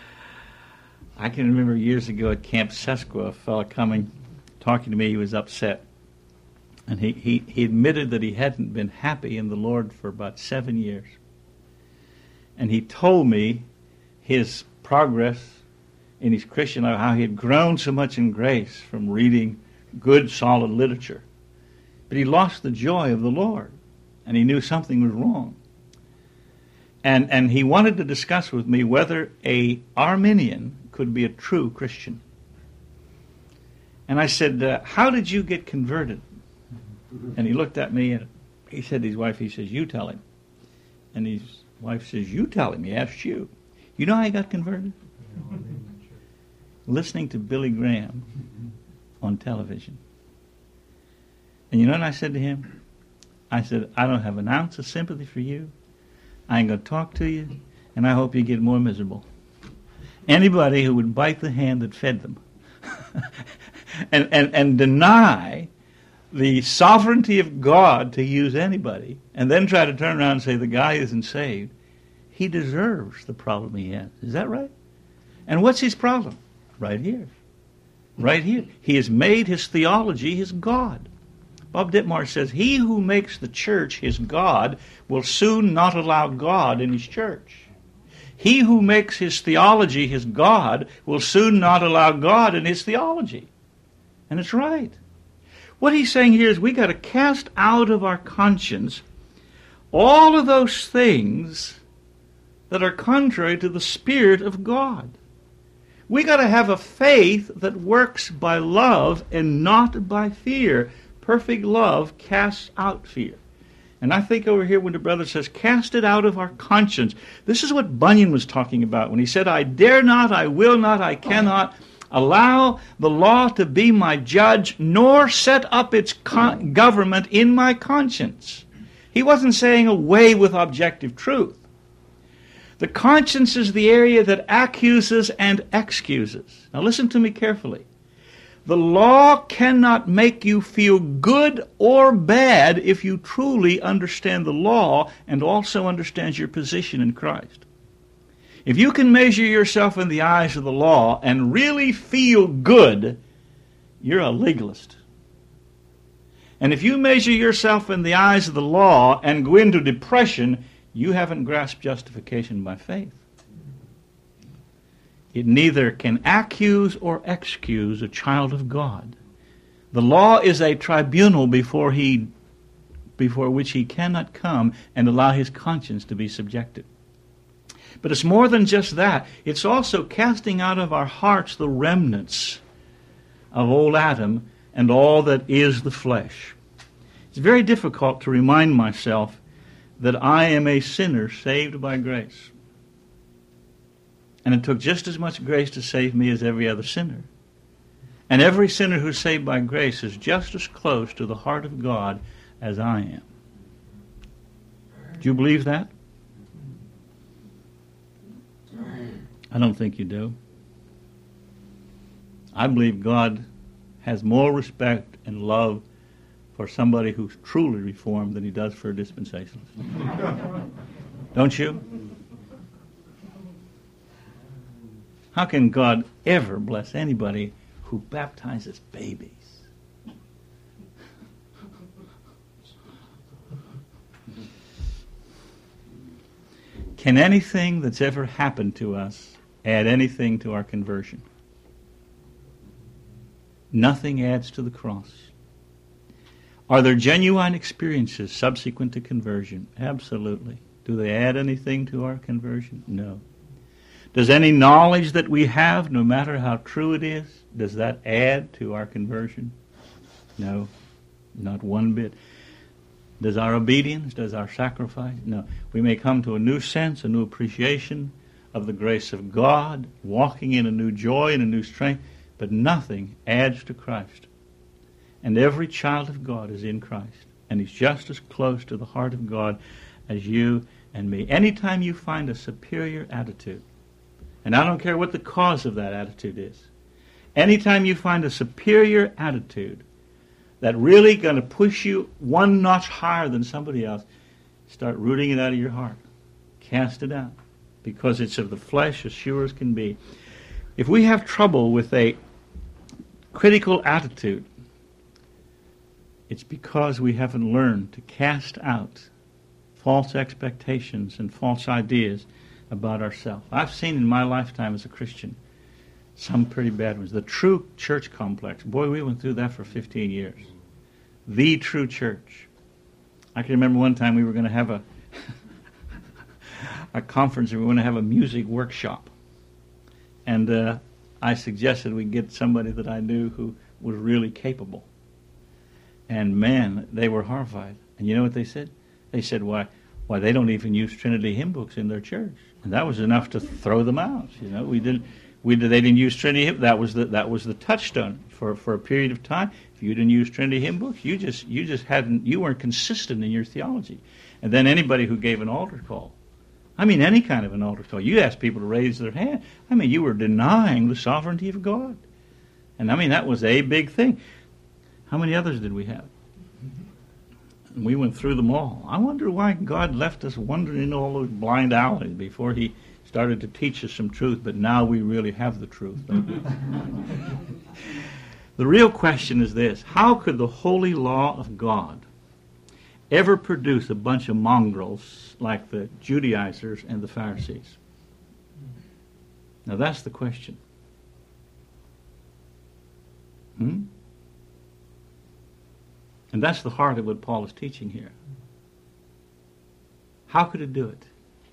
I can remember years ago at Camp Sesqua, a fellow coming, talking to me. He was upset. And he, he, he admitted that he hadn't been happy in the Lord for about seven years. And he told me his progress in his Christian life, how he had grown so much in grace from reading good, solid literature. But he lost the joy of the Lord, and he knew something was wrong. And and he wanted to discuss with me whether a Arminian could be a true Christian. And I said, uh, how did you get converted? And he looked at me, and he said to his wife, he says, you tell him. And his wife says, you tell him, he asked you. You know how he got converted? Listening to Billy Graham on television. And you know what I said to him? I said, I don't have an ounce of sympathy for you. I ain't going to talk to you, and I hope you get more miserable. Anybody who would bite the hand that fed them and, and, and deny the sovereignty of God to use anybody, and then try to turn around and say the guy isn't saved, he deserves the problem he has. Is that right? And what's his problem? Right here. Right here. He has made his theology his God. Bob Ditmar says, he who makes the church his God will soon not allow God in his church. He who makes his theology his God will soon not allow God in his theology. And it's right. What he's saying here is we got to cast out of our conscience all of those things that are contrary to the Spirit of God. We got to have a faith that works by love and not by fear. Perfect love casts out fear. And I think over here when the brother says, cast it out of our conscience, this is what Bunyan was talking about when he said, I dare not, I will not, I cannot allow the law to be my judge, nor set up its con- government in my conscience. He wasn't saying away with objective truth. The conscience is the area that accuses and excuses. Now listen to me carefully. The law cannot make you feel good or bad if you truly understand the law and also understand your position in Christ. If you can measure yourself in the eyes of the law and really feel good, you're a legalist. And if you measure yourself in the eyes of the law and go into depression, you haven't grasped justification by faith. It neither can accuse or excuse a child of God. The law is a tribunal before he, before which he cannot come and allow his conscience to be subjected. But it's more than just that. It's also casting out of our hearts the remnants of old Adam and all that is the flesh. It's very difficult to remind myself that I am a sinner saved by grace. And it took just as much grace to save me as every other sinner. And every sinner who's saved by grace is just as close to the heart of God as I am. Do you believe that? I don't think you do. I believe God has more respect and love for somebody who's truly reformed than he does for a dispensationalist. Don't you? How can God ever bless anybody who baptizes babies? Can anything that's ever happened to us add anything to our conversion? Nothing adds to the cross. Are there genuine experiences subsequent to conversion? Absolutely. Do they add anything to our conversion? No. Does any knowledge that we have, no matter how true it is, does that add to our conversion? No, not one bit. Does our obedience, does our sacrifice? No. We may come to a new sense, a new appreciation of the grace of God, walking in a new joy and a new strength, but nothing adds to Christ. And every child of God is in Christ, and he's just as close to the heart of God as you and me. Anytime you find a superior attitude, and I don't care what the cause of that attitude is, anytime you find a superior attitude that really going to push you one notch higher than somebody else, start rooting it out of your heart. Cast it out, because it's of the flesh as sure as can be. If we have trouble with a critical attitude, it's because we haven't learned to cast out false expectations and false ideas about ourselves. I've seen in my lifetime as a Christian some pretty bad ones. The true church complex. Boy, we went through that for fifteen years. The true church. I can remember one time we were going to have a a conference and we were going to have a music workshop. And uh, I suggested we get somebody that I knew who was really capable. And man, they were horrified. And you know what they said? They said, why, why they don't even use Trinity hymn books in their church. And that was enough to throw them out. You know, we didn't, we did, they didn't use Trinity hymn. That was the that was the touchstone for, for a period of time. If you didn't use Trinity hymn books, you just you just hadn't you weren't consistent in your theology. And then anybody who gave an altar call, I mean any kind of an altar call, you asked people to raise their hand. I mean you were denying the sovereignty of God. And I mean that was a big thing. How many others did we have? And we went through them all. I wonder why God left us wandering in all those blind alleys before he started to teach us some truth, but now we really have the truth. The real question is this: how could the holy law of God ever produce a bunch of mongrels like the Judaizers and the Pharisees? Now that's the question. Hmm? And that's the heart of what Paul is teaching here. How could it do it?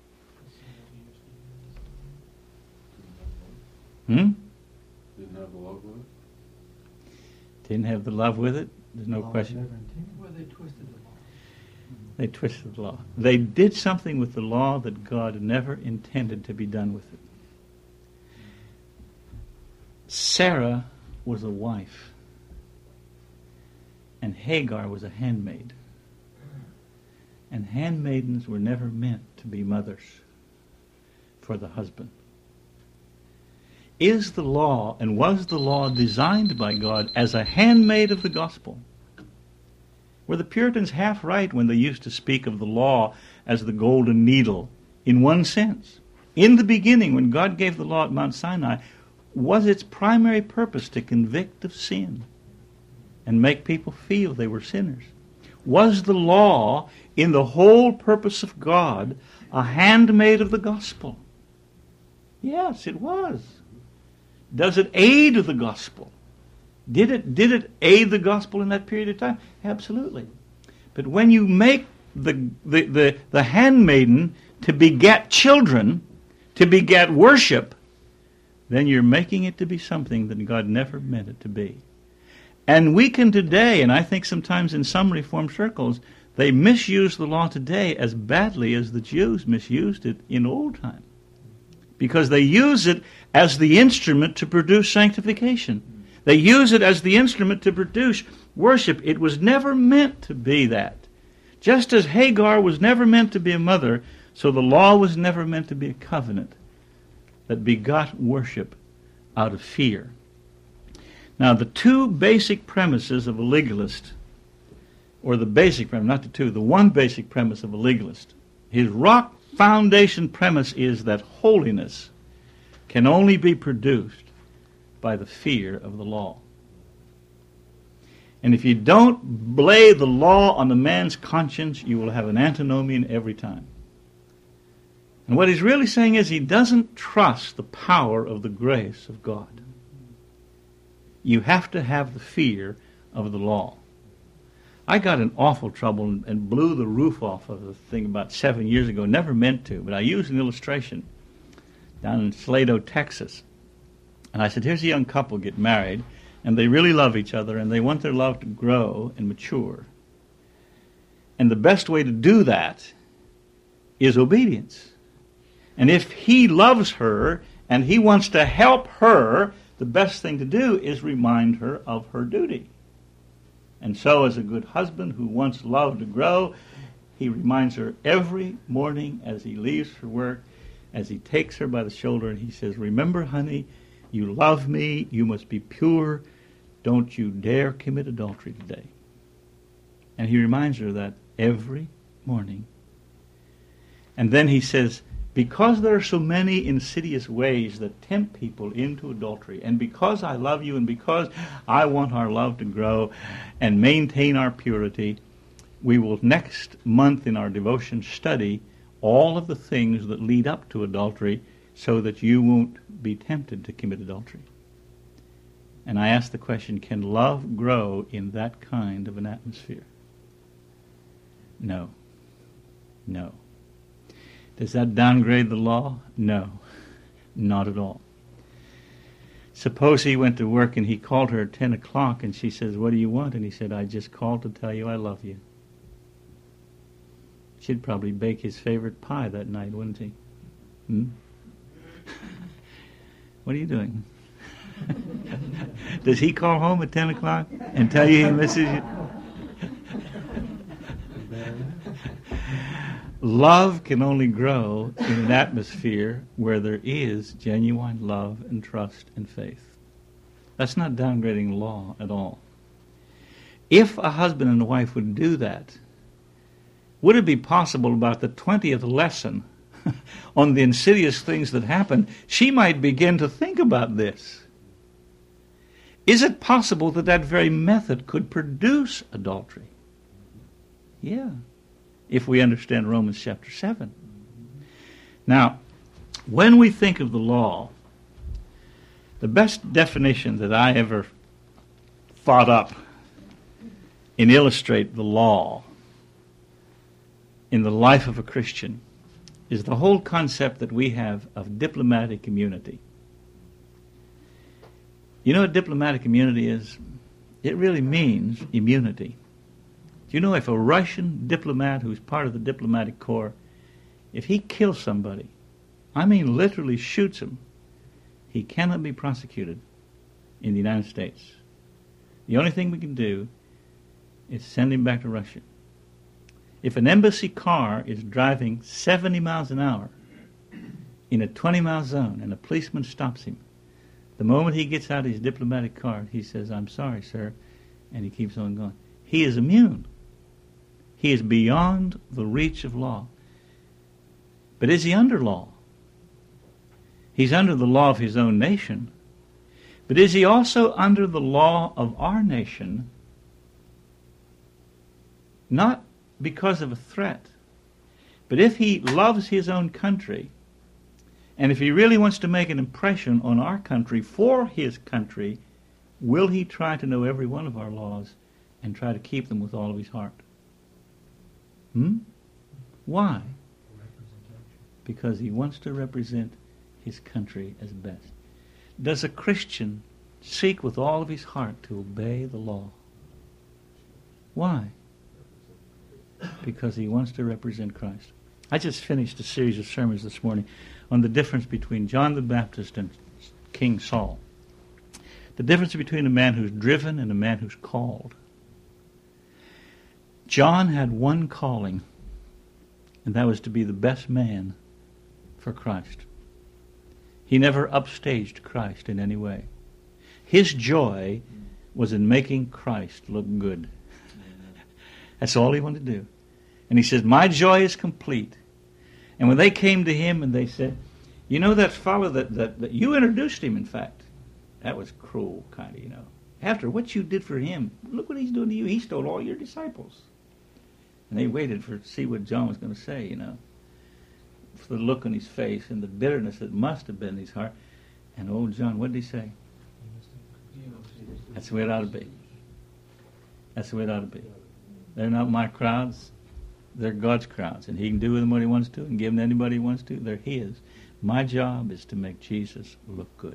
Hmm? Didn't have the love with it? Didn't have the love with it? There's no Law question. never intended. Well, they twisted the law. They twisted the law. They did something with the law that God never intended to be done with it. Sarah was a wife, and Hagar was a handmaid. And handmaidens were never meant to be mothers for the husband. Is the law, and was the law designed by God as a handmaid of the gospel? Were the Puritans half right when they used to speak of the law as the golden needle? In one sense, in the beginning, when God gave the law at Mount Sinai, was its primary purpose to convict of sin and make people feel they were sinners? Was the law, in the whole purpose of God, a handmaid of the gospel? Yes, it was. Does it aid the gospel? Did it, did it aid the gospel in that period of time? Absolutely. But when you make the, the, the, the handmaiden to beget children, to beget worship, then you're making it to be something that God never meant it to be. And we can today, and I think sometimes in some Reformed circles, they misuse the law today as badly as the Jews misused it in old time. Because they use it as the instrument to produce sanctification. They use it as the instrument to produce worship. It was never meant to be that. Just as Hagar was never meant to be a mother, so the law was never meant to be a covenant that begot worship out of fear. Now, the two basic premises of a legalist, or the basic premise, not the two, the one basic premise of a legalist, his rock foundation premise is that holiness can only be produced by the fear of the law. And if you don't lay the law on the man's conscience, you will have an antinomian every time. And what he's really saying is he doesn't trust the power of the grace of God. You have to have the fear of the law. I got in awful trouble and, and blew the roof off of the thing about seven years ago. Never meant to, but I used an illustration down in Salado, Texas. And I said, here's a young couple get married, and they really love each other, and they want their love to grow and mature. And the best way to do that is obedience. And if he loves her and he wants to help her, the best thing to do is remind her of her duty. And so as a good husband who wants love to grow, he reminds her every morning as he leaves for work, as he takes her by the shoulder, and he says, remember, honey, you love me, you must be pure, don't you dare commit adultery today. And he reminds her that every morning. And then he says, because there are so many insidious ways that tempt people into adultery, and because I love you and because I want our love to grow and maintain our purity, we will next month in our devotion study all of the things that lead up to adultery so that you won't be tempted to commit adultery. And I ask the question, can love grow in that kind of an atmosphere? No. No. Does that downgrade the law? No, not at all. Suppose he went to work and he called her at ten o'clock and she says, what do you want? And he said, I just called to tell you I love you. She'd probably bake his favorite pie that night, wouldn't he? Hmm? What are you doing? Does he call home at ten o'clock and tell you he misses you? Love can only grow in an atmosphere where there is genuine love and trust and faith. That's not downgrading law at all. If a husband and a wife would do that, would it be possible about the twentieth lesson on the insidious things that happen, she might begin to think about this? Is it possible that that very method could produce adultery? Yeah. If we understand Romans chapter seven. Now, when we think of the law, the best definition that I ever thought up in illustrate the law in the life of a Christian is the whole concept that we have of diplomatic immunity. You know what diplomatic immunity is? It really means immunity. Do you know if a Russian diplomat who's part of the diplomatic corps, if he kills somebody, I mean literally shoots him, he cannot be prosecuted in the United States. The only thing we can do is send him back to Russia. If an embassy car is driving seventy miles an hour in a twenty mile zone and a policeman stops him, the moment he gets out his diplomatic card, he says, I'm sorry, sir, and he keeps on going. He is immune. He is beyond the reach of law. But is he under law? He's under the law of his own nation. But is he also under the law of our nation? Not because of a threat, but if he loves his own country, and if he really wants to make an impression on our country for his country, will he try to know every one of our laws and try to keep them with all of his heart? Hmm? Why? Because he wants to represent his country as best. Does a Christian seek with all of his heart to obey the law? Why? Because he wants to represent Christ. I just finished a series of sermons this morning on the difference between John the Baptist and King Saul. The difference between a man who's driven and a man who's called. John had one calling, and that was to be the best man for Christ. He never upstaged Christ in any way. His joy was in making Christ look good. That's all he wanted to do. And he says, my joy is complete. And when they came to him and they said, you know that fellow that, that, that you introduced him, in fact, that was cruel, kind of, you know. After what you did for him, look what he's doing to you. He stole all your disciples. And they waited for to see what John was going to say, you know. For the look on his face and the bitterness that must have been in his heart. And old John, what did he say? That's the way it ought to be. That's the way it ought to be. They're not my crowds. They're God's crowds. And he can do with them what he wants to and give them to anybody he wants to. They're his. My job is to make Jesus look good.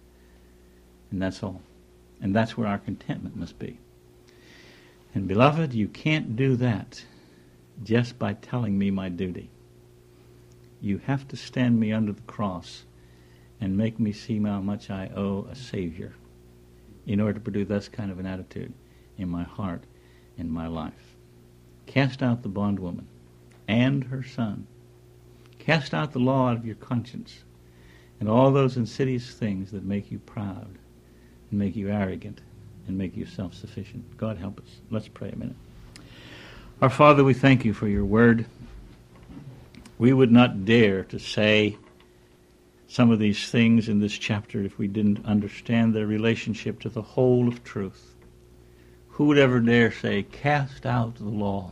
And that's all. And that's where our contentment must be. And beloved, you can't do that just by telling me my duty. You have to stand me under the cross and make me see how much I owe a Savior in order to produce this kind of an attitude in my heart, in my life. Cast out the bondwoman and her son. Cast out the law out of your conscience and all those insidious things that make you proud and make you arrogant and make you self-sufficient. God help us. Let's pray a minute. Our Father, we thank you for your word. We would not dare to say some of these things in this chapter if we didn't understand their relationship to the whole of truth. Who would ever dare say, cast out the law?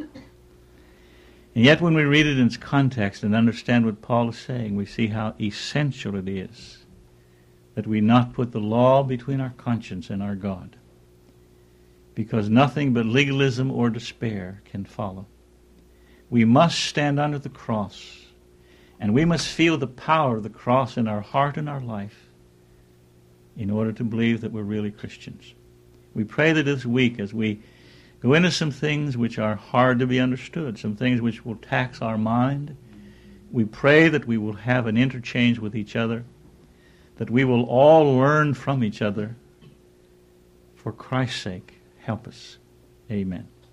And yet when we read it in its context and understand what Paul is saying, we see how essential it is that we not put the law between our conscience and our God, because nothing but legalism or despair can follow. We must stand under the cross, and we must feel the power of the cross in our heart and our life in order to believe that we're really Christians. We pray that this week, as we go into some things which are hard to be understood, some things which will tax our mind, we pray that we will have an interchange with each other, that we will all learn from each other. For Christ's sake, help us. Amen.